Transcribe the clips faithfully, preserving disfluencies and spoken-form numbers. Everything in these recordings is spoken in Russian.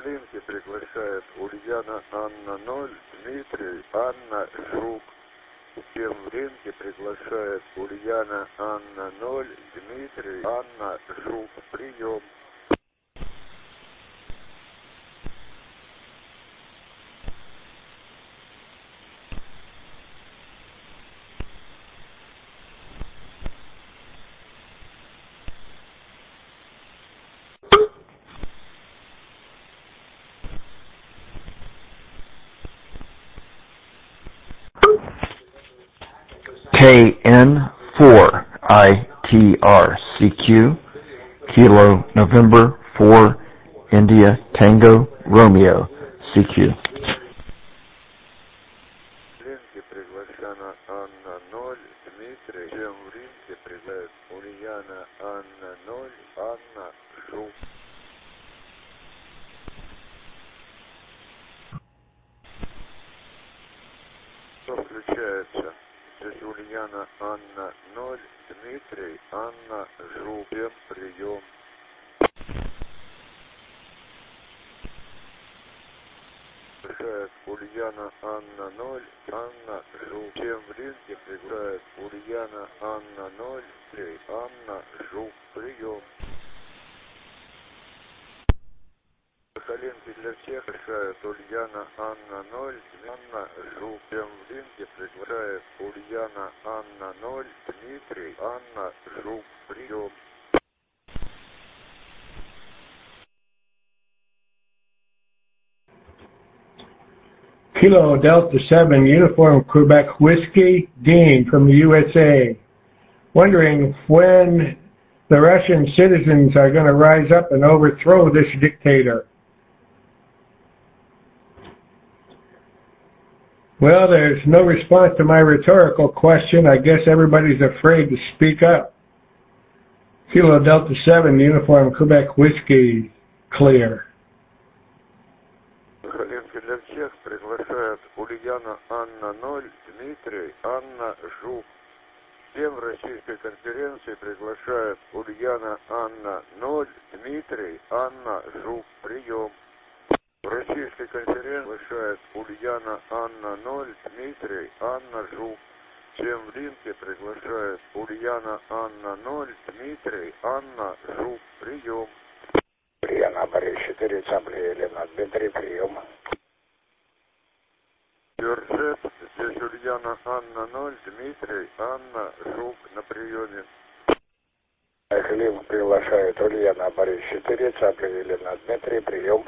Сахалинке приглашает Ульяна Анна ноль, Дмитрий Анна Жук. Темринке приглашает Ульяна Анна ноль, Дмитрий Анна Жук. Прием. K N four I T R C Q, Kilo November four India Tango Romeo C Q. Ленке приглашена Анна ноль, Дмитрий. Чем в Римке приглашает Ульяна Анна ноль, Анна Жук. Что включается? Здесь Ульяна Анна ноль, Дмитрий Анна Жук. Всем прием. Приглашает Ульяна Анна ноль, Анна Жук. Чем в Римке приглашает Ульяна Анна ноль, Дмитрий Анна Жук. Прием. Сахалинки для всех решает Ульяна Анна ноль, Анна Жук. Чем в Римке приглашает Ульяна Анна ноль, Дмитрий Анна Жук. Прием. Kilo Delta seven Uniform Quebec Whiskey, Dean from the U S A. Wondering when the Russian citizens are going to rise up and overthrow this dictator. Well, there's no response to my rhetorical question. I guess everybody's afraid to speak up. Kilo Delta seven Uniform Quebec Whiskey, clear. Сахалинки для всех приглашает Ульяна Анна ноль, Дмитрий Анна Жук. Всем в Российской конференции приглашает Ульяна Анна ноль, Дмитрий Анна Жук. Прием. В Российской конференции приглашает Ульяна Анна ноль, Дмитрий Анна Жук. Чем в Римке приглашает Ульяна Анна ноль, Дмитрий Анна Жук. Прием. Ульяна Борис четыре, Цапля Елена, Дмитрий, прием. Бюржет, здесь Ульяна Анна ноль, Дмитрий Анна Жук на приеме. Клим приглашает Ульяна Борис четыре, Цапля Елена, Дмитрий, прием.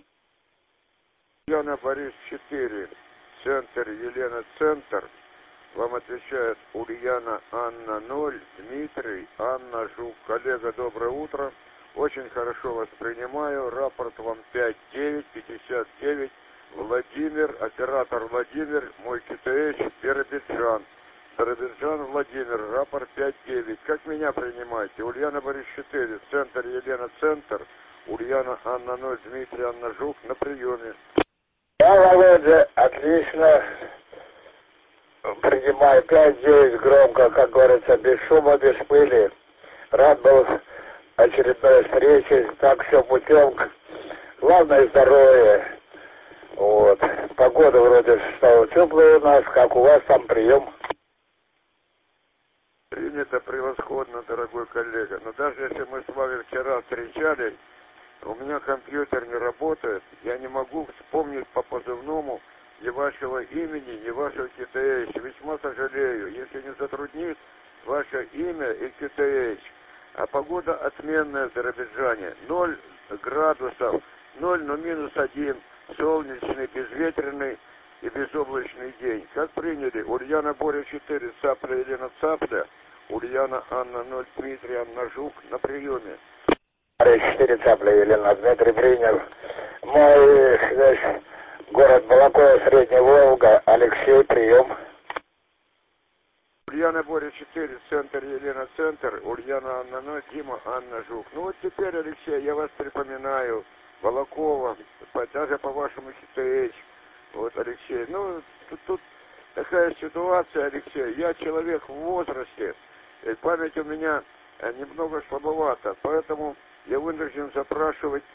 Ульяна Борис четыре, Центр Елена, Центр. Вам отвечает Ульяна Анна ноль, Дмитрий Анна Жук. Коллега, доброе утро. Очень хорошо воспринимаю. Рапорт вам пять девять пятьдесят девять. Владимир, оператор Владимир, мой КТЭЧ, Биробиджан. Биробиджан, Владимир, рапорт пять девять. Как меня принимаете? Ульяна Борис четыре, Центр Елена, Центр. Ульяна Анна ноль, Дмитрий Анна Жук на приеме. Я, Володя, отлично принимаю пять девять громко, как говорится, без шума, без пыли. Рад был очередной встрече, так все путем. Главное здоровье. Вот. Погода вроде стала теплая у нас, как у вас там прием? Принято превосходно, дорогой коллега. Но даже если мы с вами вчера встречались, у меня компьютер не работает, я не могу вспомнить по позывному ни вашего имени, ни вашего КТЭЧ. Весьма сожалею, если не затруднит ваше имя и КТЭЧ. А погода отменная в Биробиджане. ноль градусов, ноль, но минус один. Солнечный, безветренный и безоблачный день. Как приняли? Ульяна Боря четыре, Цапля Елена, Цапля. Ульяна Анна ноль, Дмитрий Анна Жук на приеме. Боря четыре, Цапля Елена, Дмитрий принял. Мой, значит, город Балаково, Средняя Волга, Алексей, прием. Ульяна Боря четыре, Центр Елена, Центр. Ульяна Анна ноль, Дима Анна Жук. Ну вот теперь, Алексей, я вас припоминаю. Балакова, даже по вашему КТЭЧ. Вот, Алексей. Ну, тут, тут такая ситуация, Алексей. Я человек в возрасте, и память у меня немного слабовата, поэтому я вынужден запрашивать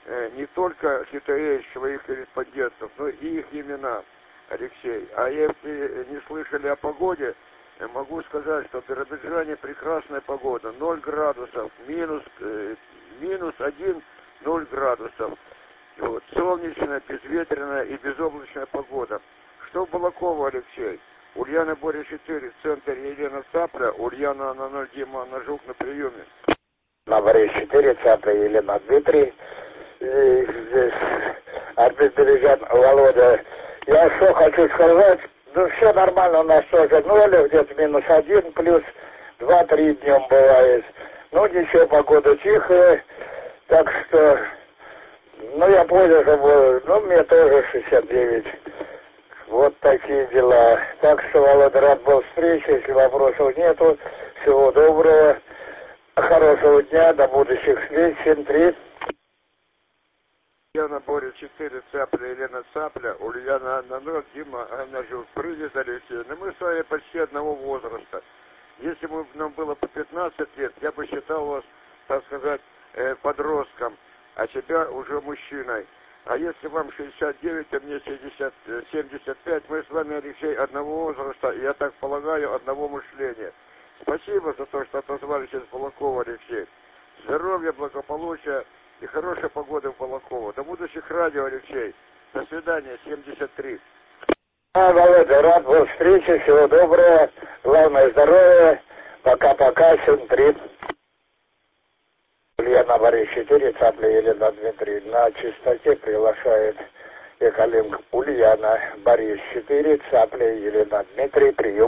э, не только хитрее своих корреспондентов, но и их имена, Алексей. А если не слышали о погоде, могу сказать, что в Биробиджане прекрасная погода. ноль градусов, минус, э, минус один, ноль градусов. Вот, солнечная, безветренная и безоблачная погода. Что в Балаково, Алексей? Ульяна Боря четыре, центр Елена Цапля, Ульяна Анна ноль, Дима Анна Жук на приеме. На Борис четыре, Цапля Елена Дмитрий. И здесь арбитр Бережан Володя. Я что хочу сказать, ну все нормально у нас тоже ноль, где-то минус один, плюс два-три днем бывает. Ну ничего, погода тихая, так что, ну я понял, что, ну мне тоже шестьдесят девять. Вот такие дела. Так что, Володя, рад был встрече, если вопросов нету. Всего доброго, хорошего дня, до будущих встреч, семь три. Ульяна Боря четыре, Цапля Елена Цапля, Ульяна Анна ноль, Дима Анна Жук. Привет, Алексей. Но мы с вами почти одного возраста. Если бы нам было по пятнадцать лет, я бы считал вас, так сказать, э, подростком, а тебя уже мужчиной. А если вам шестьдесят девять, а мне семьдесят, семьдесят пять, мы с вами, Алексей, одного возраста, и я так полагаю, одного мышления. Спасибо за то, что отозвались из Балакова, Алексей. Здоровья, благополучия и хорошей погоды в Балаково. До будущих радио, Алексей. До свидания, семьдесят три. А, Володя, рад был встрече, всего доброго, главное здоровья, пока-пока, семь три. Ульяна Борис четыре, Цапля Елена Дмитрий, на чистоте приглашает Эколинк Ульяна Борис четыре, Цапля Елена Дмитрий, прием.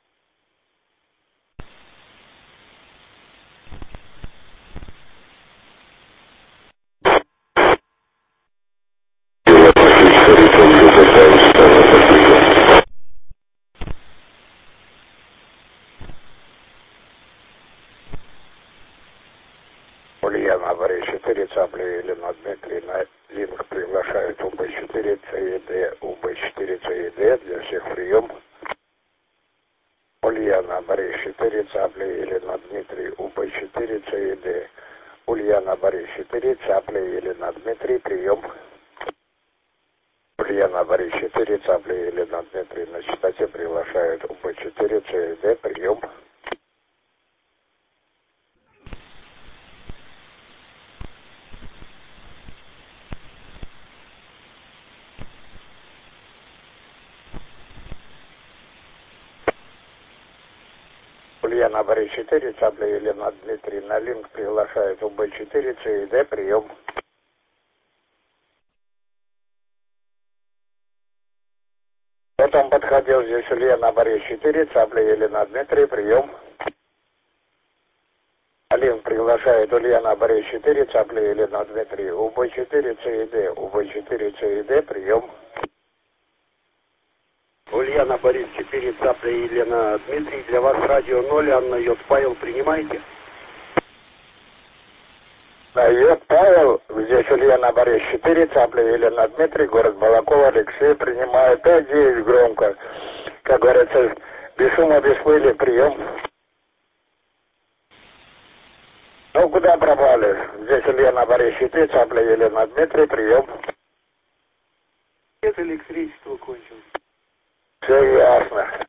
Ульяна Борис четыре, Цапля Елена Дмитрий, на линк приглашает У Б четыре Ц И Д, У Б четыре Ц И Д, для всех прием. Ульяна Борис четыре, Цапля Елена Дмитрий, У Б четыре Ц И Д, Ульяна Борис четыре, Цапля Елена Дмитрий, прием. Ульяна Борис четыре, Цапля Елена Дмитрий, на частоте приглашает У Б четыре Ц И Д, прием. Ульяна Борис четыре, Цапля Елена Дмитрий, на линк приглашает У Б четыре Ц И Д, прием. Потом подходил здесь Ульяна Борис четыре, Цапля Елена Дмитрий, прием. Линк приглашает Ульяна Борис четыре, Цапля Елена Дмитрий, У Б четыре Ц И Д, У Б четыре Ц И Д, прием. Ульяна Борис четыре, Цапля Елена Дмитрий, для вас радио ноль, Анна Йод Павел, принимаете? Йод Павел, здесь Ульяна Борис четыре, Цапля Елена Дмитрий, город Балаково, Алексей, принимает пять девять громко. Как говорится, без шума, без пыли, прием. Ну, куда пропали? Здесь Ульяна Борис четыре, Цапля Елена Дмитрий, прием. Это электричество кончилось. Все ясно.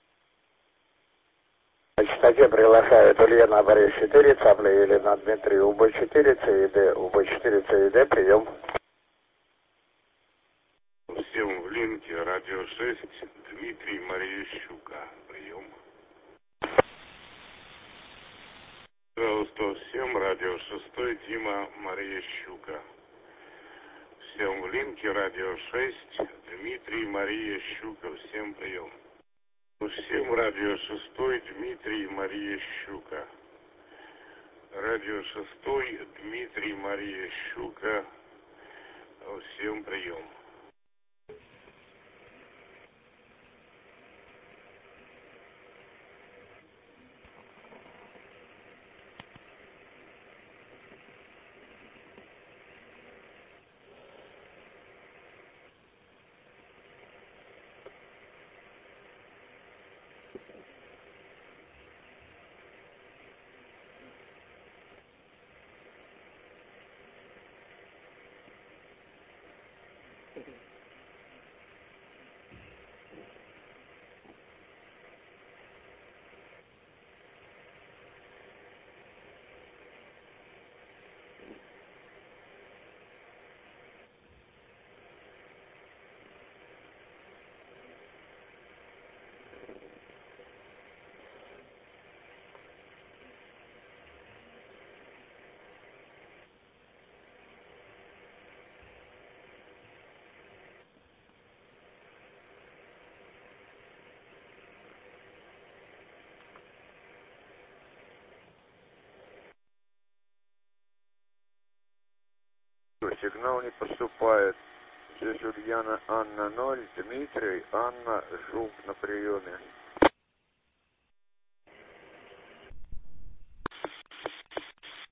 На частоте приглашает Ульяна Борис четыре, Цапля Елена Дмитрий, У Б четыре Ц И Д, У Б четыре Ц И Д, прием. Всем в линке радио шесть, Дмитрий Мария Щука, прием. Пожалуйста, всем радио шестой, Дима Мария Щука. Всем в линке радио шесть, Дмитрий Мария Щука, всем прием. Всем радио шестой, Дмитрий Мария Щука. Радио шестой, Дмитрий Мария Щука, всем прием. сигнал не поступает. Здесь Ульяна, Анна ноль, Дмитрий, Анна, Жук на приеме.